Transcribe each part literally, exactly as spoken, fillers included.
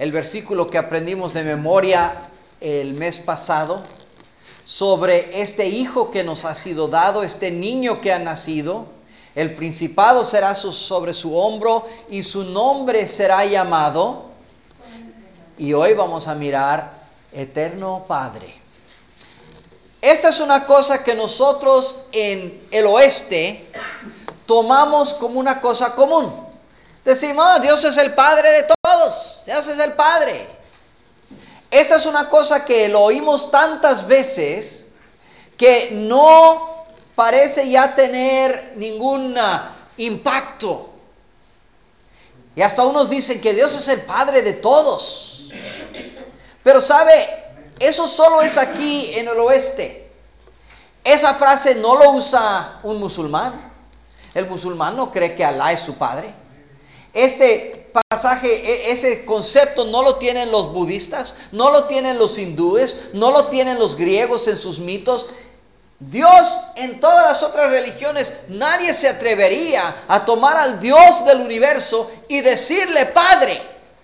el versículo que aprendimos de memoria el mes pasado sobre este hijo que nos ha sido dado, este niño que ha nacido. El principado será su, sobre su hombro y su nombre será llamado. Y hoy vamos a mirar Eterno Padre. Esta es una cosa que nosotros en el oeste tomamos como una cosa común. Decimos, oh, Dios es el Padre de todos, Dios es el Padre. Esta es una cosa que lo oímos tantas veces que no parece ya tener ningún uh, impacto. Y hasta unos dicen que Dios es el Padre de todos. Pero sabe, eso solo es aquí en el oeste. Esa frase no lo usa un musulmán. El musulmán no cree que Alá es su Padre. Este pasaje, ese concepto no lo tienen los budistas, no lo tienen los hindúes, no lo tienen los griegos en sus mitos. Dios en todas las otras religiones, nadie se atrevería a tomar al Dios del universo y decirle Padre.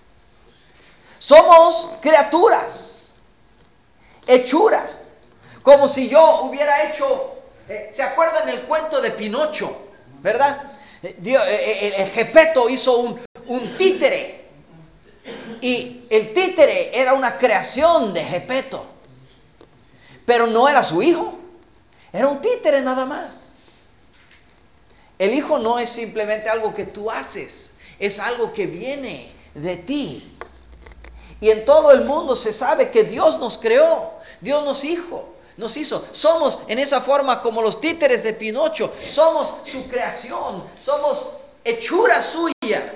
Somos criaturas, hechura, como si yo hubiera hecho, eh, ¿se acuerdan el cuento de Pinocho? ¿Verdad? Dios, el, el Gepeto hizo un, un títere y el títere era una creación de Gepeto, pero no era su hijo, era un títere nada más. El hijo no es simplemente algo que tú haces, es algo que viene de ti. Y en todo el mundo se sabe que Dios nos creó, Dios nos hizo. Nos hizo, somos en esa forma como los títeres de Pinocho, somos su creación, somos hechura suya.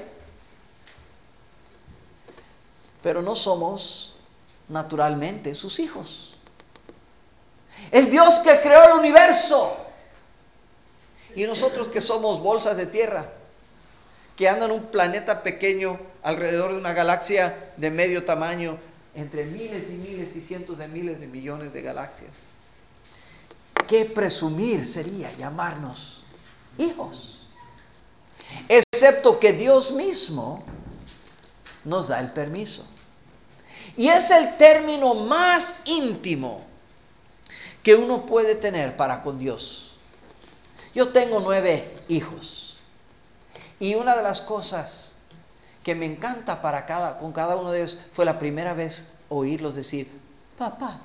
Pero no somos naturalmente sus hijos. El Dios que creó el universo. Y nosotros que somos bolsas de tierra, que andan en un planeta pequeño alrededor de una galaxia de medio tamaño, entre miles y miles y cientos de miles de millones de galaxias. Qué presumir sería llamarnos hijos, excepto que Dios mismo nos da el permiso. Y es el término más íntimo que uno puede tener para con Dios. Yo tengo nueve hijos y una de las cosas que me encanta para cada, con cada uno de ellos fue la primera vez oírlos decir, papá.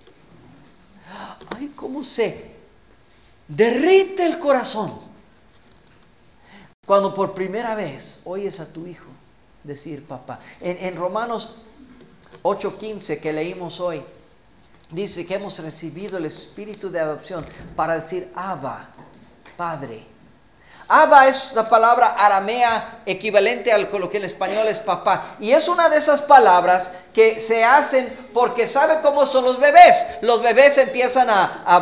Ay, cómo se derrite el corazón cuando por primera vez oyes a tu hijo decir papá. En, en Romanos ocho quince que leímos hoy, dice que hemos recibido el espíritu de adopción para decir Abba, Padre. Abba es la palabra aramea equivalente a lo que en español es papá. Y es una de esas palabras que se hacen porque ¿sabe cómo son los bebés? Los bebés empiezan a... a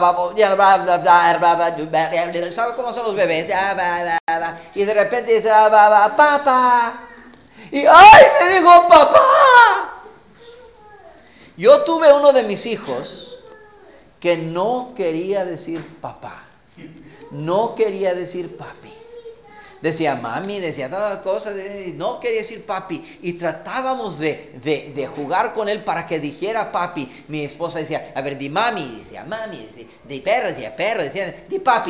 ¿sabe cómo son los bebés? Y de repente dice, papá. Y ¡ay! Me dijo papá. Yo tuve uno de mis hijos que no quería decir papá. No quería decir papi. Decía mami, decía todas las cosas, no quería decir papi. Y tratábamos de, de, de jugar con él para que dijera papi. Mi esposa decía, a ver, di mami, decía mami, decía, di perro, decía perro, decía, di papi.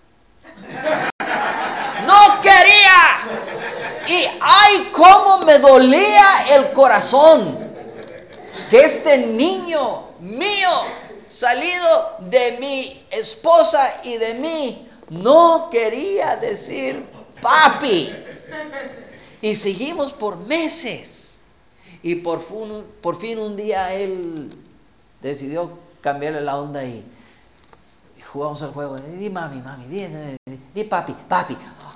¡No quería! Y ¡ay, cómo me dolía el corazón! Que este niño mío, salido de mi esposa y de mí, no quería decir papi. Y seguimos por meses. Y por fin, por fin un día él decidió cambiarle la onda y, y jugamos el juego. Di mami, mami, di, di, di papi, papi.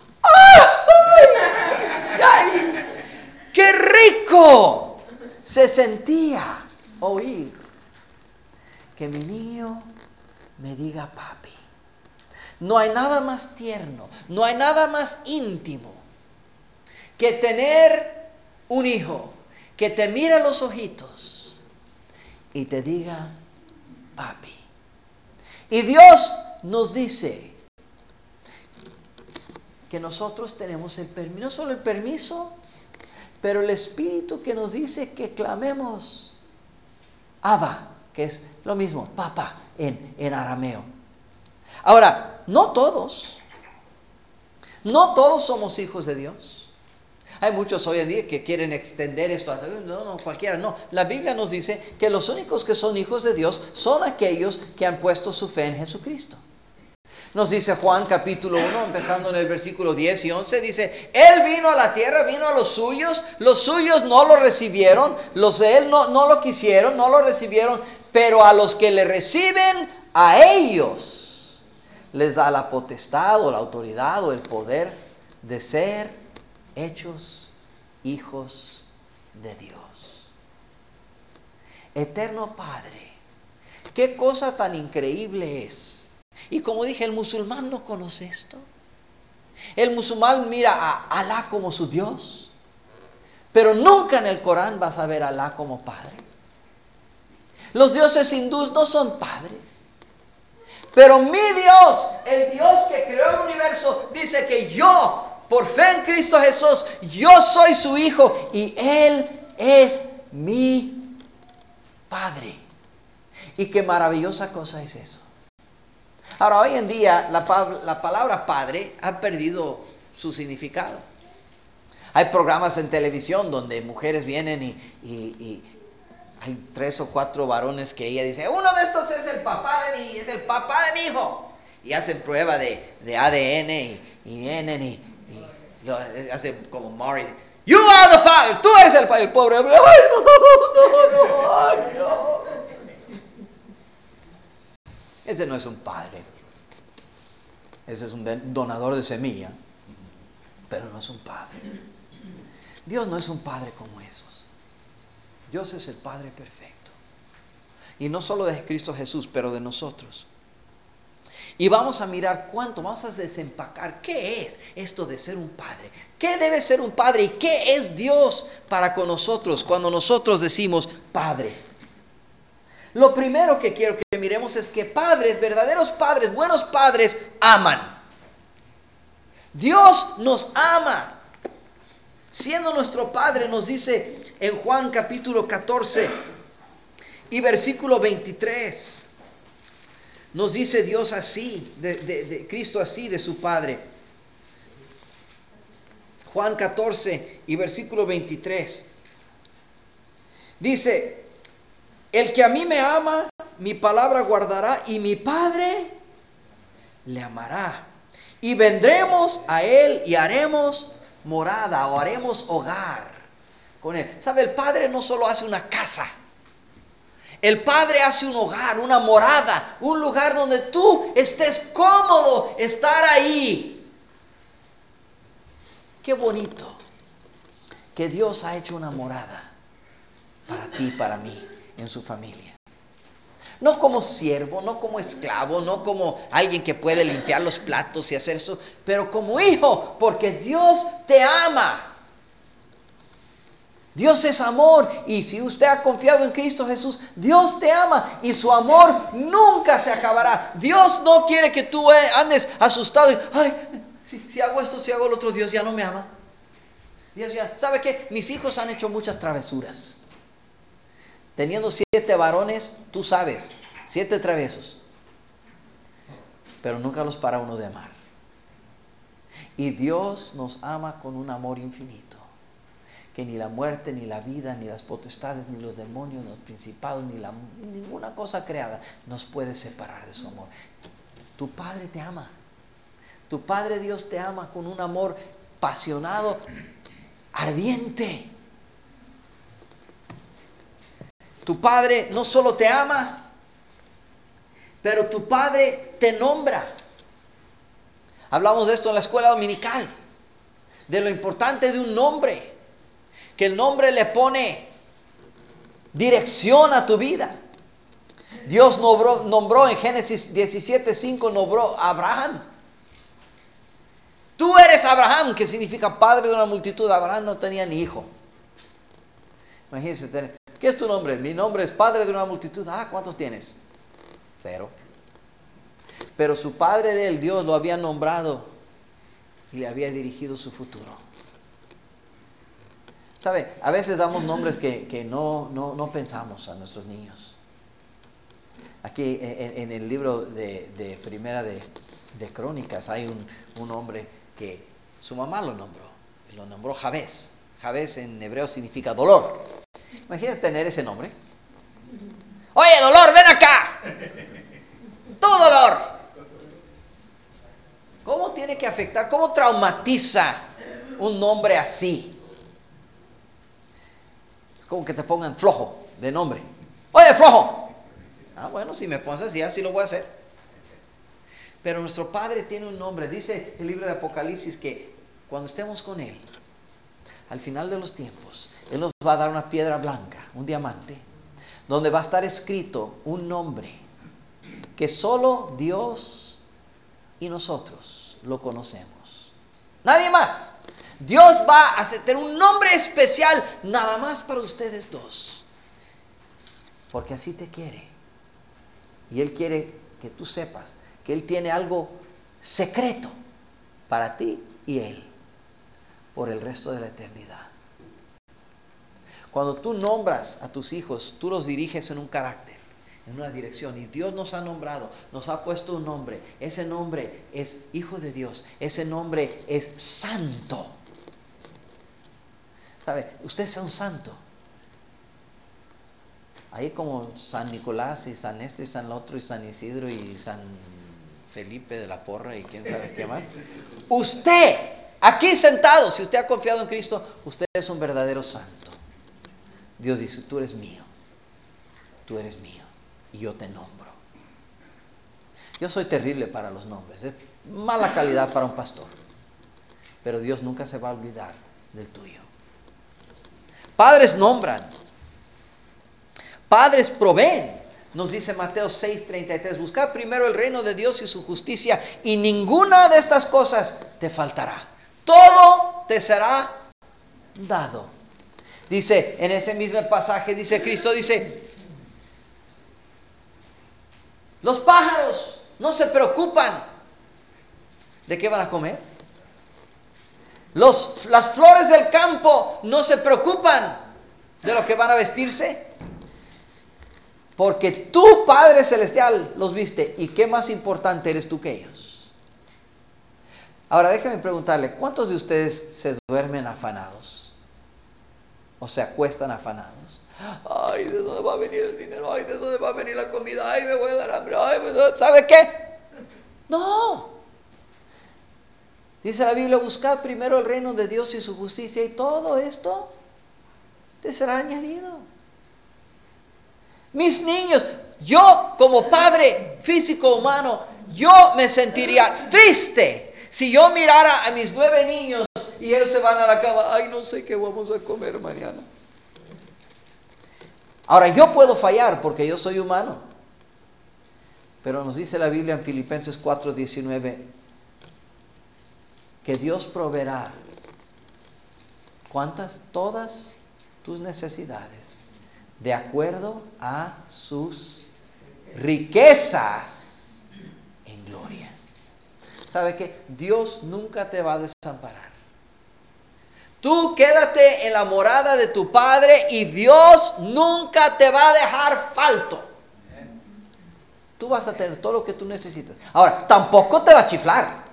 ¡Ay! ¡Ay! ¡Qué rico se sentía oír que mi niño me diga papi! No hay nada más tierno, no hay nada más íntimo que tener un hijo que te mire a los ojitos y te diga papi. Y Dios nos dice que nosotros tenemos el permiso, no solo el permiso, pero el Espíritu que nos dice que clamemos Abba, que es lo mismo, papá en, en arameo. Ahora, no todos, no todos somos hijos de Dios. Hay muchos hoy en día que quieren extender esto a, no, no, cualquiera, no. La Biblia nos dice que los únicos que son hijos de Dios son aquellos que han puesto su fe en Jesucristo. Nos dice Juan capítulo uno, empezando en el versículo diez y once, dice, Él vino a la tierra, vino a los suyos, los suyos no lo recibieron, los de Él no, no lo quisieron, no lo recibieron, pero a los que le reciben, a ellos les da la potestad o la autoridad o el poder de ser hechos hijos de Dios. Eterno Padre, qué cosa tan increíble es. Y como dije, el musulmán no conoce esto. El musulmán mira a Alá como su Dios, pero nunca en el Corán vas a ver a Alá como Padre. Los dioses hindúes no son padres, pero mi Dios, el Dios que creó el universo, dice que yo, por fe en Cristo Jesús, yo soy su hijo y Él es mi Padre. Y qué maravillosa cosa es eso. Ahora, hoy en día la, la palabra padre ha perdido su significado. Hay programas en televisión donde mujeres vienen y, y, y hay tres o cuatro varones que ella dice, uno de estos es el papá de mi, es el papá de mi hijo. Y hacen prueba de, de A D N y, y N y, y lo hacen como Maury. You are the father, tú eres el padre, el pobre hombre. Ay, no, no, no, ay, no. Ese no es un padre. Ese es un donador de semilla, pero no es un padre. Dios no es un padre como esos. Dios es el Padre perfecto. Y no solo de Cristo Jesús, pero de nosotros. Y vamos a mirar cuánto, vamos a desempacar qué es esto de ser un padre. ¿Qué debe ser un padre y qué es Dios para con nosotros cuando nosotros decimos Padre? Lo primero que quiero que miremos es que padres, verdaderos padres, buenos padres, aman. Dios nos ama. Siendo nuestro Padre, nos dice en Juan capítulo catorce y versículo veintitrés. Nos dice Dios así, de, de, de Cristo así, de su Padre. Juan catorce y versículo veintitrés. Dice, el que a mí me ama, mi palabra guardará, y mi Padre le amará. Y vendremos a Él y haremos morada o haremos hogar con Él. ¿Sabe? El Padre no solo hace una casa. El Padre hace un hogar, una morada, un lugar donde tú estés cómodo estar ahí. Qué bonito que Dios ha hecho una morada para ti y para mí en su familia. No como siervo, no como esclavo, no como alguien que puede limpiar los platos y hacer eso, pero como hijo, porque Dios te ama. Dios es amor, y si usted ha confiado en Cristo Jesús, Dios te ama y su amor nunca se acabará. Dios no quiere que tú andes asustado y, ay, si, si hago esto, si hago lo otro, Dios ya no me ama. Dios ya, ¿sabe qué? Mis hijos han hecho muchas travesuras. Teniendo siete varones, tú sabes, siete traviesos. Pero nunca los para uno de amar. Y Dios nos ama con un amor infinito. Que ni la muerte, ni la vida, ni las potestades, ni los demonios, ni los principados, ni la, ninguna cosa creada nos puede separar de su amor. Tu Padre te ama. Tu Padre Dios te ama con un amor apasionado, ardiente. Tu Padre no solo te ama, pero tu Padre te nombra. Hablamos de esto en la escuela dominical, de lo importante de un nombre, que el nombre le pone dirección a tu vida. Dios nombró, nombró en Génesis diecisiete cinco, nombró a Abraham. Tú eres Abraham, que significa padre de una multitud. Abraham no tenía ni hijo. Imagínense tener. ¿Qué es tu nombre? Mi nombre es padre de una multitud. Ah, ¿cuántos tienes? Cero. Pero su padre de él, Dios, lo había nombrado y le había dirigido su futuro. ¿Sabe? A veces damos nombres que, que no, no, no pensamos a nuestros niños. Aquí en, en el libro de, de Primera de, de Crónicas hay un, un hombre que su mamá lo nombró. Lo nombró Jabez. Jabez en hebreo significa dolor. Imagínate tener ese nombre. Oye, dolor, ven acá. Tu dolor. ¿Cómo tiene que afectar? ¿Cómo traumatiza un nombre así? Es como que te pongan flojo de nombre. Oye, flojo. Ah, bueno, si me pones así, así lo voy a hacer. Pero nuestro Padre tiene un nombre. Dice el libro de Apocalipsis que cuando estemos con Él, al final de los tiempos, Él nos va a dar una piedra blanca, un diamante, donde va a estar escrito un nombre que solo Dios y nosotros lo conocemos. Nadie más. Dios va a tener un nombre especial nada más para ustedes dos. Porque así te quiere. Y Él quiere que tú sepas que Él tiene algo secreto para ti y Él por el resto de la eternidad. Cuando tú nombras a tus hijos, tú los diriges en un carácter, en una dirección. Y Dios nos ha nombrado, nos ha puesto un nombre. Ese nombre es Hijo de Dios. Ese nombre es Santo. ¿Sabe? Usted sea un santo. Ahí como San Nicolás y San este y San otro y San Isidro y San Felipe de la Porra y quién sabe qué más. Usted, aquí sentado, si usted ha confiado en Cristo, usted es un verdadero santo. Dios dice, tú eres mío, tú eres mío y yo te nombro. Yo soy terrible para los nombres, es mala calidad para un pastor, pero Dios nunca se va a olvidar del tuyo. Padres nombran, padres proveen. Nos dice Mateo seis treinta y tres, buscad primero el reino de Dios y su justicia y ninguna de estas cosas te faltará. Todo te será dado. Dice en ese mismo pasaje, dice Cristo, dice, los pájaros no se preocupan de qué van a comer. Los, las flores del campo no se preocupan de lo que van a vestirse. Porque tu Padre Celestial los viste. ¿Y qué más importante eres tú que ellos? Ahora déjenme preguntarle, ¿cuántos de ustedes se duermen afanados? O se acuestan afanados. Ay, ¿de dónde va a venir el dinero? Ay, ¿de dónde va a venir la comida? Ay, me voy a dar hambre. Ay, ¿sabe qué? No. Dice la Biblia, buscad primero el reino de Dios y su justicia y todo esto te será añadido. Mis niños, yo como padre físico humano, yo me sentiría triste si yo mirara a mis nueve niños y ellos se van a la cama. Ay, no sé qué vamos a comer mañana. Ahora, yo puedo fallar porque yo soy humano. Pero nos dice la Biblia en Filipenses cuatro diecinueve que Dios proveerá. ¿Cuántas? Todas tus necesidades. De acuerdo a sus riquezas en gloria. ¿Sabe qué? Dios nunca te va a desamparar. Tú quédate en la morada de tu Padre y Dios nunca te va a dejar falto. Tú vas a tener todo lo que tú necesitas. Ahora, tampoco te va a chiflar.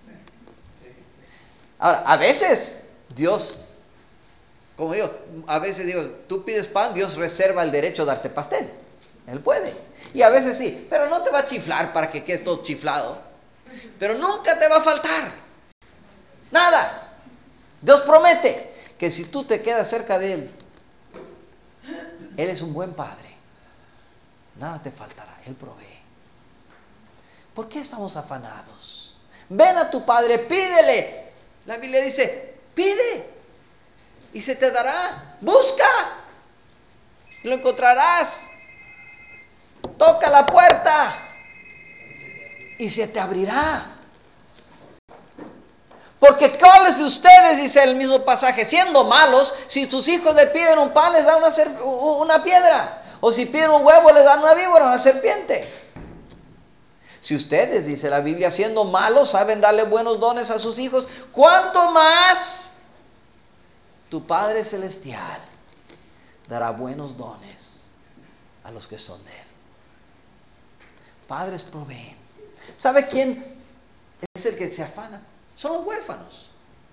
Ahora, a veces Dios... Como digo, a veces digo, tú pides pan, Dios reserva el derecho a darte pastel. Él puede. Y a veces sí, pero no te va a chiflar para que quedes todo chiflado. Pero nunca te va a faltar. Nada. Dios promete que si tú te quedas cerca de Él, Él es un buen Padre. Nada te faltará, Él provee. ¿Por qué estamos afanados? Ven a tu Padre, pídele. La Biblia dice, pide. Y se te dará. Busca. Y lo encontrarás. Toca la puerta. Y se te abrirá. Porque ¿cuáles de ustedes, dice el mismo pasaje, siendo malos, si sus hijos le piden un pan, les dan una, una piedra? O si piden un huevo, les dan una víbora, una serpiente. Si ustedes, dice la Biblia, siendo malos, saben darle buenos dones a sus hijos, ¿cuánto más tu Padre Celestial dará buenos dones a los que son de Él. Padres proveen. ¿Sabe quién es el que se afana? Son los huérfanos.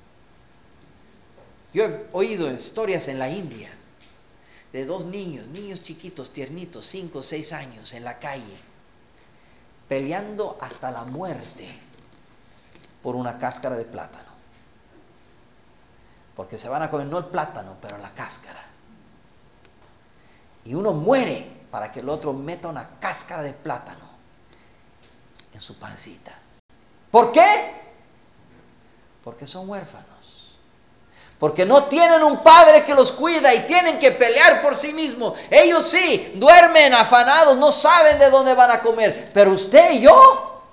Yo he oído historias en la India de dos niños, niños chiquitos, tiernitos, cinco o seis años, en la calle, peleando hasta la muerte por una cáscara de plátano. Porque se van a comer no el plátano, pero la cáscara. Y uno muere para que el otro meta una cáscara de plátano en su pancita. ¿Por qué? Porque son huérfanos. Porque no tienen un padre que los cuida y tienen que pelear por sí mismos. Ellos sí, duermen afanados, no saben de dónde van a comer. Pero usted y yo,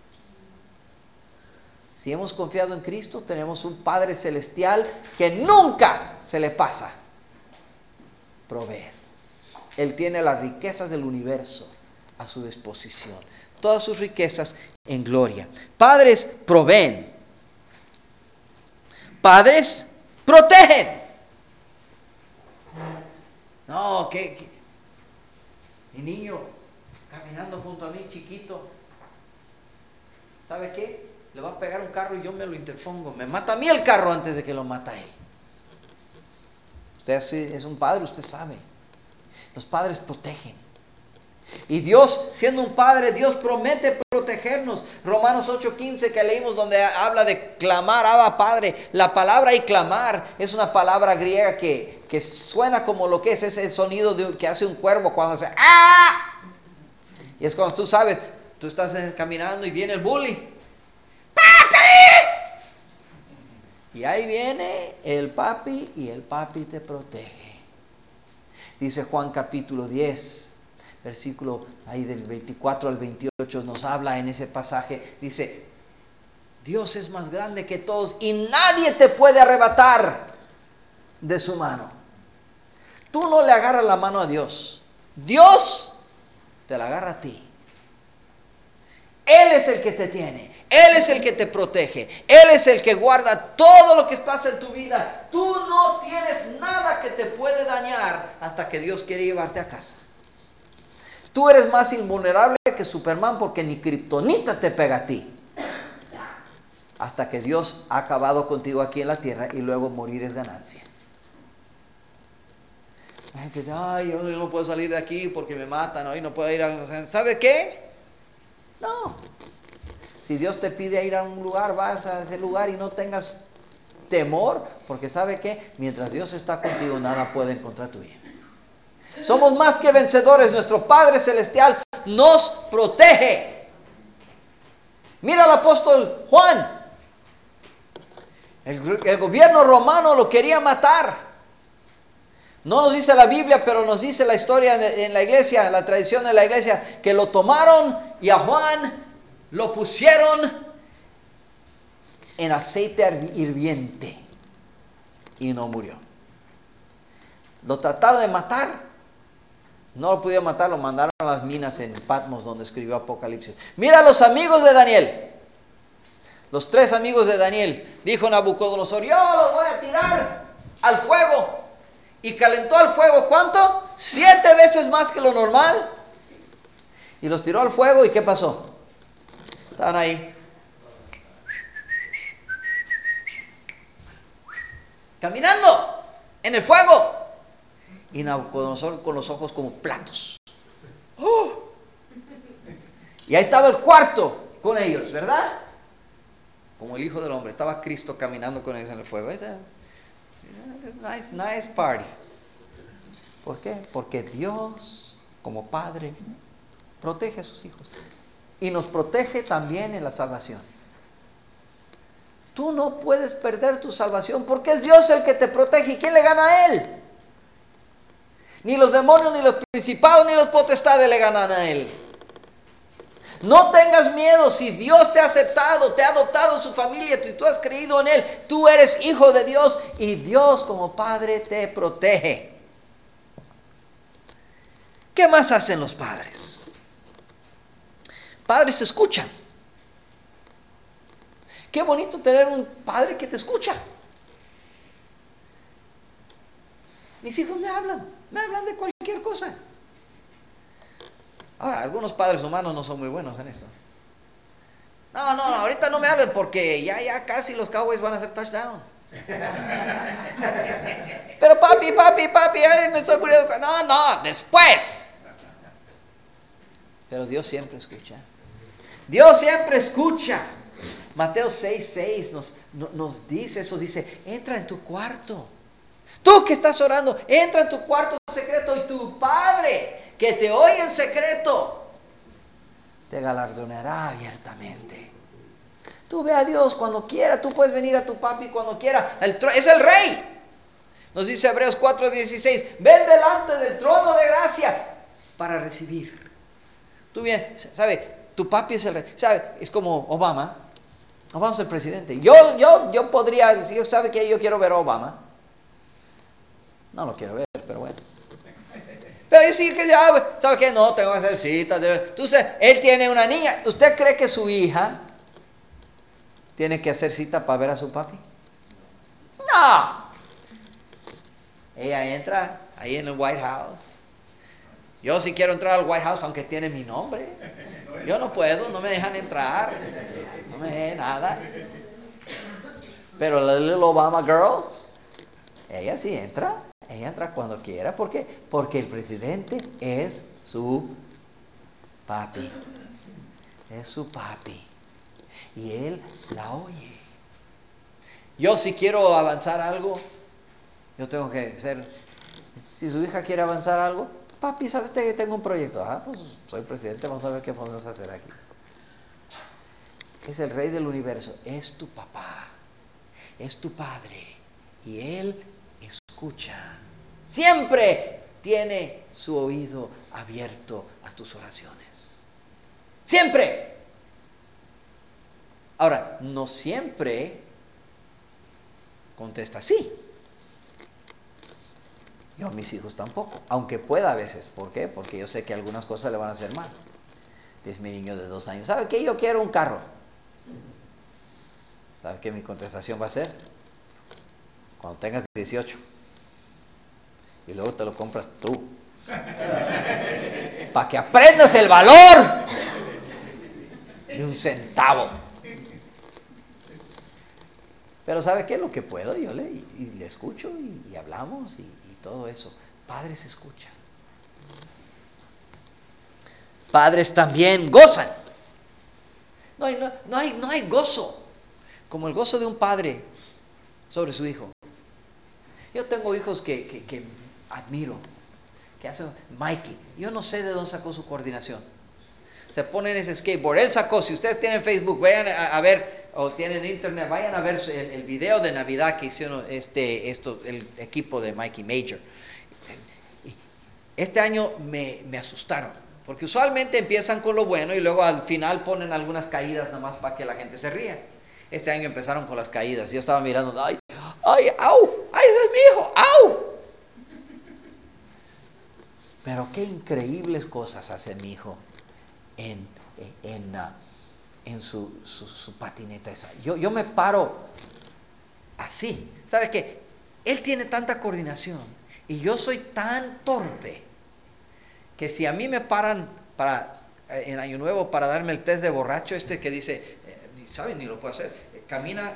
si hemos confiado en Cristo, tenemos un Padre Celestial que nunca se le pasa proveer. Él tiene las riquezas del universo a su disposición. Todas sus riquezas en gloria. Padres proveen. Padres protegen. No, que, que mi niño caminando junto a mí, chiquito, ¿sabe qué? Le va a pegar un carro y yo me lo interpongo. Me mata a mí el carro antes de que lo mata a él. Usted es un padre, usted sabe. Los padres protegen. Y Dios, siendo un padre, Dios promete protegernos. Romanos ocho quince que leímos, donde habla de clamar, Abba Padre. La palabra y clamar es una palabra griega que, que suena como lo que es ese sonido de, que hace un cuervo cuando hace ¡ah! Y es cuando tú sabes, tú estás caminando y viene el bully. ¡Papi! Y ahí viene el papi y el papi te protege. Dice Juan capítulo diez. Versículo ahí del veinticuatro al veintiocho nos habla en ese pasaje. Dice, Dios es más grande que todos y nadie te puede arrebatar de su mano. Tú no le agarras la mano a Dios. Dios te la agarra a ti. Él es el que te tiene. Él es el que te protege. Él es el que guarda todo lo que pasa en tu vida. Tú no tienes nada que te puede dañar hasta que Dios quiere llevarte a casa. Tú eres más invulnerable que Superman porque ni kriptonita te pega a ti. Hasta que Dios ha acabado contigo aquí en la tierra y luego morir es ganancia. La gente dice, ay, yo no puedo salir de aquí porque me matan, hoy no puedo ir a... ¿Sabe qué? No. Si Dios te pide ir a un lugar, vas a ese lugar y no tengas temor, porque ¿sabe qué? Mientras Dios está contigo, nada puede encontrar tu vida. Somos más que vencedores. Nuestro Padre Celestial nos protege. Mira al apóstol Juan. El, el gobierno romano lo quería matar. No nos dice la Biblia, pero nos dice la historia en, en la iglesia, la tradición de la iglesia, que lo tomaron y a Juan lo pusieron en aceite hirviente y no murió. Lo trataron de matar. No lo pudieron matar, lo mandaron a las minas en Patmos, donde escribió Apocalipsis. Mira los amigos de Daniel. Los tres amigos de Daniel. Dijo Nabucodonosor, yo los voy a tirar al fuego. Y calentó al fuego, ¿cuánto? Siete veces más que lo normal. Y los tiró al fuego, ¿y qué pasó? Estaban ahí. Caminando en el fuego. Y Nabucodonosor con los ojos como platos. ¡Oh! Y ahí estaba el cuarto con ellos, ¿verdad? Como el Hijo del Hombre. Estaba Cristo caminando con ellos en el fuego. Nice, nice party. ¿Por qué? Porque Dios, como Padre, protege a sus hijos. Y nos protege también en la salvación. Tú no puedes perder tu salvación porque es Dios el que te protege. ¿Y quién le gana a Él? Ni los demonios, ni los principados, ni los potestades le ganan a Él. No tengas miedo. Si Dios te ha aceptado, te ha adoptado en su familia, si tú has creído en Él, tú eres hijo de Dios y Dios como Padre te protege. ¿Qué más hacen los padres? Padres escuchan. Qué bonito tener un padre que te escucha. Mis hijos me hablan, me hablan de cualquier cosa. Ahora, algunos padres humanos no son muy buenos en esto. No, no, no, ahorita no me hables porque ya, ya casi los Cowboys van a hacer touchdown. Pero papi, papi, papi, ay, me estoy muriendo. No, no, después. Pero Dios siempre escucha. Dios siempre escucha. Mateo seis, seis nos, nos dice eso, dice, entra en tu cuarto. Tú que estás orando, entra en tu cuarto secreto y tu Padre que te oye en secreto te galardonará abiertamente. Tú ve a Dios cuando quiera, tú puedes venir a tu papi cuando quiera. El tro- es el rey. Nos dice Hebreos cuatro dieciséis, ven delante del trono de gracia para recibir. Tú bien, ¿sabe? Tu papi es el rey. ¿Sabe? Es como Obama. Obama es el presidente. Yo, yo, yo podría decir, yo sabe que yo quiero ver a Obama. No lo quiero ver, pero bueno. Pero decir que ya, ¿sabe qué? No, tengo que hacer citas. Entonces, él tiene una niña. ¿Usted cree que su hija tiene que hacer cita para ver a su papi? No. Ella entra ahí en el White House. Yo sí quiero entrar al White House, aunque tiene mi nombre. Yo no puedo, no me dejan entrar. No me dejan nada. Pero la little Obama girl, ella sí entra. Ella entra cuando quiera. ¿Por qué? Porque el presidente es su papi. Es su papi. Y él la oye. Yo si quiero avanzar algo, yo tengo que ser... Si su hija quiere avanzar algo, papi, ¿sabe usted que tengo un proyecto? Ah, pues soy presidente, vamos a ver qué podemos hacer aquí. Es el rey del universo. Es tu papá. Es tu padre. Y él escucha. Siempre tiene su oído abierto a tus oraciones. Siempre. Ahora, no siempre contesta así. Yo a mis hijos tampoco, aunque pueda a veces. ¿Por qué? Porque yo sé que algunas cosas le van a hacer mal. Es mi niño de dos años. ¿Sabe qué? Yo quiero un carro. ¿Sabe qué mi contestación va a ser? Cuando tengas dieciocho. Y luego te lo compras tú. Para que aprendas el valor de un centavo. Pero ¿sabe qué? Lo que puedo, yo le, y le escucho y, y hablamos y, y todo eso. Padres escuchan. Padres también gozan. No hay, no, no hay, no hay gozo como el gozo de un padre sobre su hijo. Yo tengo hijos que, que, que admiro, que hacen Mikey. Yo no sé de dónde sacó su coordinación. Se pone en ese skateboard. Él sacó, si ustedes tienen Facebook, vayan a, a ver, o tienen internet, vayan a ver el, el video de Navidad que hicieron este, esto, el equipo de Mikey Major. Este año me, me asustaron, porque usualmente empiezan con lo bueno y luego al final ponen algunas caídas nada más para que la gente se ría. Este año empezaron con las caídas. Yo estaba mirando, ay, ay, au, ay, ese es mi hijo, au. Pero qué increíbles cosas hace mi hijo en, en, uh, en su, su, su patineta esa. Yo, yo me paro así. ¿Sabe qué? Él tiene tanta coordinación y yo soy tan torpe que si a mí me paran para, en Año Nuevo para darme el test de borracho, este que dice, eh, ¿saben? Ni lo puedo hacer. Eh, camina.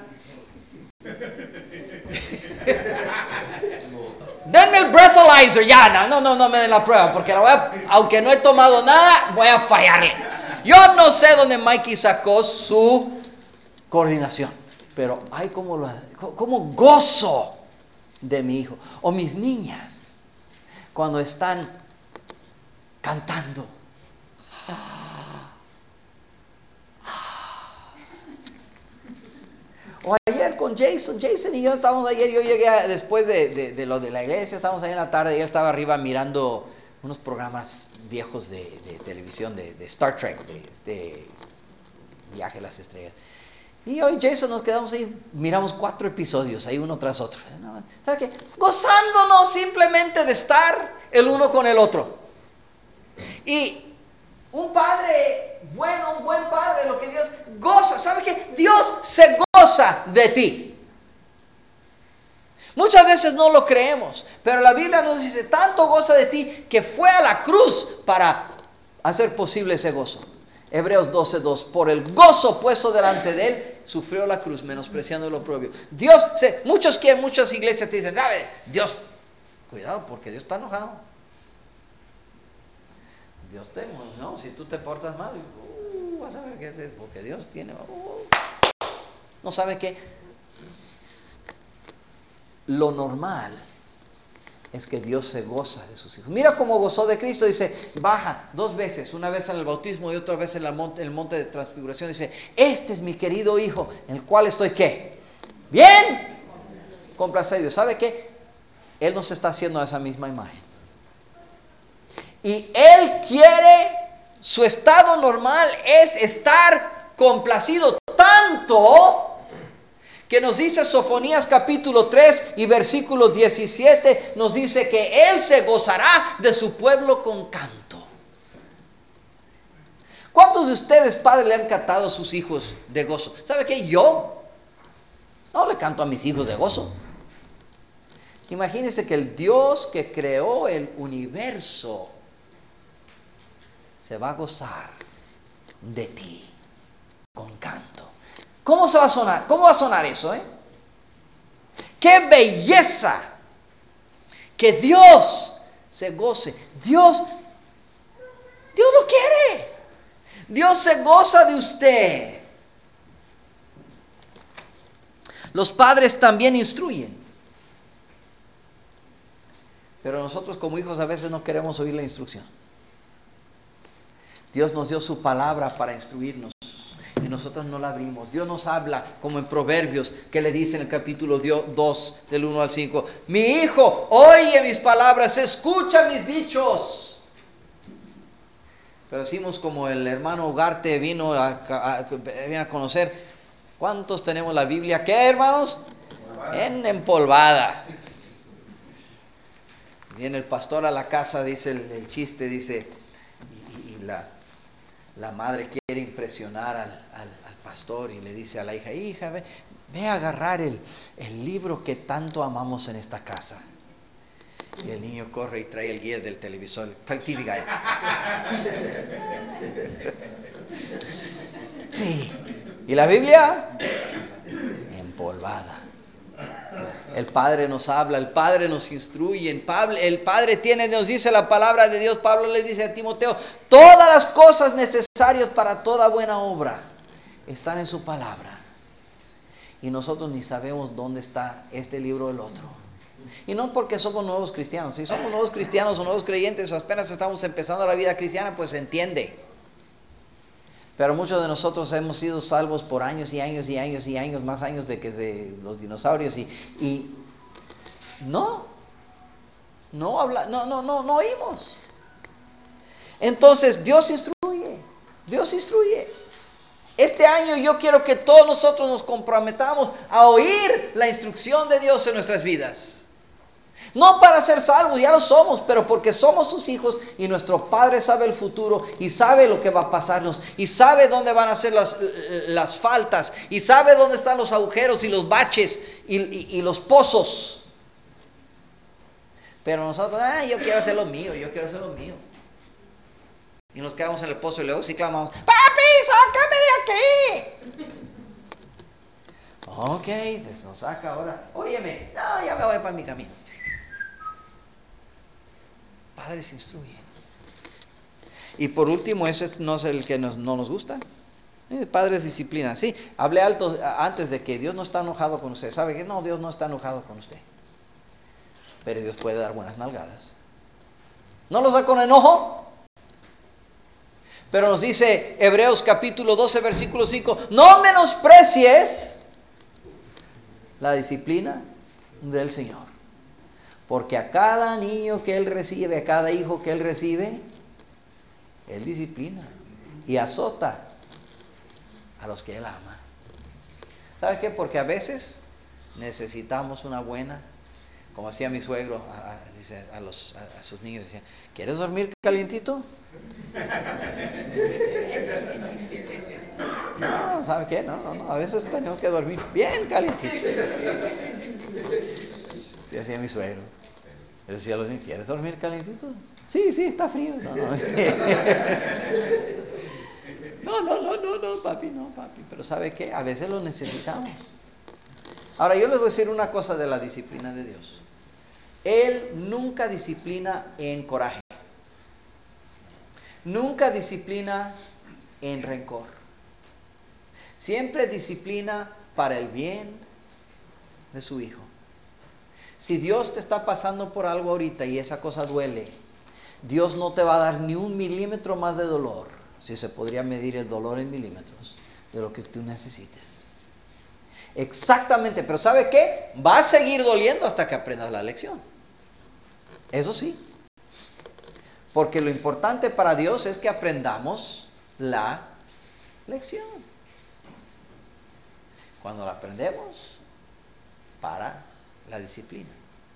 Denme el breathalyzer, ya, no, no, no, no me den la prueba, porque la voy a, aunque no he tomado nada, voy a fallarle. Yo no sé dónde Mikey sacó su coordinación, pero hay como, lo, como gozo de mi hijo, o mis niñas, cuando están cantando. O ayer con Jason, Jason y yo estábamos ayer, yo llegué a, después de, de, de lo de la iglesia, estábamos ahí en la tarde, y él estaba arriba mirando unos programas viejos de, de televisión, de, de Star Trek, de, de Viaje a las Estrellas. Y yo y Jason nos quedamos ahí, miramos cuatro episodios, ahí uno tras otro. ¿Sabe qué? Gozándonos simplemente de estar el uno con el otro. Y un padre bueno, un buen padre, lo que Dios goza. ¿Sabe qué? Dios se goza de ti. Muchas veces no lo creemos, pero la Biblia nos dice, tanto goza de ti que fue a la cruz para hacer posible ese gozo. Hebreos doce dos, por el gozo puesto delante de él, sufrió la cruz, menospreciando lo propio. Dios, se, muchos quieren, muchas iglesias te dicen, a ver, Dios, cuidado porque Dios está enojado. Dios te, no, si tú te portas mal, uh, vas a ver qué hacer, porque Dios tiene, uh, no sabe qué. Lo normal es que Dios se goza de sus hijos. Mira cómo gozó de Cristo, dice, baja dos veces, una vez en el bautismo y otra vez en el monte, el monte de transfiguración, dice, este es mi querido hijo, en el cual estoy, ¿qué? Bien, complacido. ¿Sabe qué? Él nos está haciendo esa misma imagen. Y Él quiere, su estado normal es estar complacido tanto que nos dice Sofonías capítulo tres y versículo diecisiete, nos dice que Él se gozará de su pueblo con canto. ¿Cuántos de ustedes, padres, le han cantado a sus hijos de gozo? ¿Sabe qué? Yo no le canto a mis hijos de gozo. Imagínense que el Dios que creó el universo se va a gozar de ti con canto. ¿Cómo se va a sonar? ¿Cómo va a sonar eso, eh? ¡Qué belleza! Que Dios se goce. Dios, Dios lo quiere. Dios se goza de usted. Los padres también instruyen. Pero nosotros como hijos a veces no queremos oír la instrucción. Dios nos dio su palabra para instruirnos. Y nosotros no la abrimos. Dios nos habla como en Proverbios, que le dice en el capítulo dos, del uno al cinco, mi hijo, oye mis palabras, escucha mis dichos. Pero decimos como el hermano Ugarte vino a, a, a, a conocer, ¿cuántos tenemos la Biblia? ¿Qué, hermanos? En empolvada. Viene el pastor a la casa, dice el, el chiste, dice, y, y la... La madre quiere impresionar al, al, al pastor y le dice a la hija, hija, ve, ve a agarrar el, el libro que tanto amamos en esta casa. Y el niño corre y trae el guía del televisor, el T V Guide. Sí. ¿Y la Biblia? Empolvada. El Padre nos habla, el Padre nos instruye, el Padre tiene, nos dice la palabra de Dios. Pablo le dice a Timoteo, todas las cosas necesarias para toda buena obra están en su palabra. Y nosotros ni sabemos dónde está este libro o el otro. Y no porque somos nuevos cristianos. Si somos nuevos cristianos o nuevos creyentes o apenas estamos empezando la vida cristiana, pues se entiende. Pero muchos de nosotros hemos sido salvos por años y años y años y años, más años de que de los dinosaurios y, y no, no habla, no, no, no, no oímos. Entonces Dios instruye, Dios instruye. Este año yo quiero que todos nosotros nos comprometamos a oír la instrucción de Dios en nuestras vidas. No para ser salvos, ya lo somos, pero porque somos sus hijos y nuestro Padre sabe el futuro y sabe lo que va a pasarnos y sabe dónde van a ser las, las faltas y sabe dónde están los agujeros y los baches y, y, y los pozos. Pero nosotros, ah, yo quiero hacer lo mío, yo quiero hacer lo mío. Y nos quedamos en el pozo y luego sí clamamos, ¡papi, sácame de aquí! Ok, pues nos saca ahora. Óyeme, no, ya me voy para mi camino. Padres instruyen. Y por último, ese no es el que nos, no nos gusta. Eh, padres disciplinan. Sí, hablé alto antes de que Dios no está enojado con usted. ¿Sabe qué? No, Dios no está enojado con usted. Pero Dios puede dar buenas nalgadas. ¿No los da con enojo? Pero nos dice Hebreos capítulo doce, versículo cinco, no menosprecies la disciplina del Señor. Porque a cada niño que Él recibe, a cada hijo que Él recibe, Él disciplina y azota a los que Él ama. ¿Sabe qué? Porque a veces necesitamos una buena, como hacía mi suegro a, a, dice, a, los, a, a sus niños, decía, ¿quieres dormir calientito? No, ¿sabe qué? No, no, no, a veces tenemos que dormir bien calientito. Sí, decía mi suegro. Yo decía, ¿quieres dormir calentito? Sí, sí, está frío. No, no. No, no, no, no, no, papi, no, papi. Pero ¿sabe qué? A veces lo necesitamos. Ahora, yo les voy a decir una cosa de la disciplina de Dios. Él nunca disciplina en coraje. Nunca disciplina en rencor. Siempre disciplina para el bien de su hijo. Si Dios te está pasando por algo ahorita y esa cosa duele, Dios no te va a dar ni un milímetro más de dolor, si se podría medir el dolor en milímetros, de lo que tú necesites. Exactamente, pero ¿sabe qué? Va a seguir doliendo hasta que aprendas la lección. Eso sí. Porque lo importante para Dios es que aprendamos la lección. Cuando la aprendemos, para la disciplina.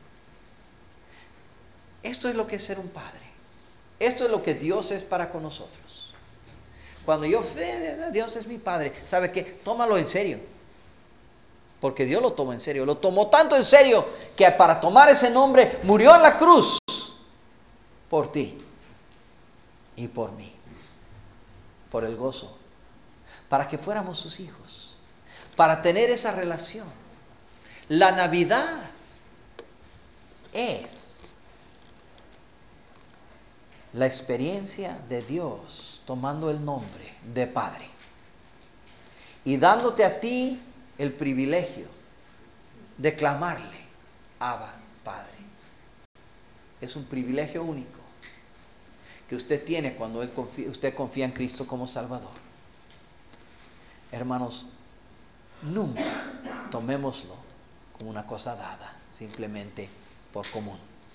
Esto es lo que es ser un padre. Esto es lo que Dios es para con nosotros. Cuando yo, Dios es mi padre, ¿sabe qué? Tómalo en serio. Porque Dios lo tomó en serio. Lo tomó tanto en serio que para tomar ese nombre murió en la cruz por ti y por mí. Por el gozo. Para que fuéramos sus hijos. Para tener esa relación. La Navidad es la experiencia de Dios tomando el nombre de Padre y dándote a ti el privilegio de clamarle Abba, Padre. Es un privilegio único que usted tiene cuando él confía, usted confía en Cristo como Salvador. Hermanos, nunca tomémoslo como una cosa dada, simplemente por común.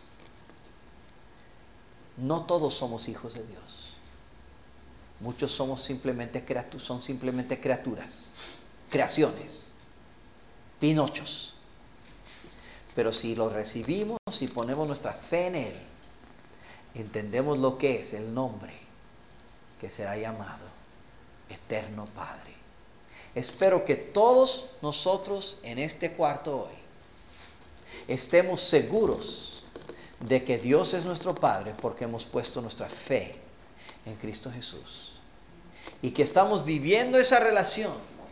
No todos somos hijos de Dios. Muchos somos simplemente criaturas, son simplemente criaturas, creaciones, pinochos. Pero si lo recibimos y ponemos nuestra fe en Él, entendemos lo que es el nombre que será llamado Eterno Padre. Espero que todos nosotros en este cuarto hoy estemos seguros de que Dios es nuestro Padre porque hemos puesto nuestra fe en Cristo Jesús. Y que estamos viviendo esa relación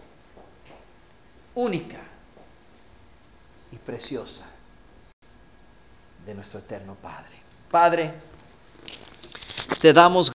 única y preciosa de nuestro eterno Padre. Padre, te damos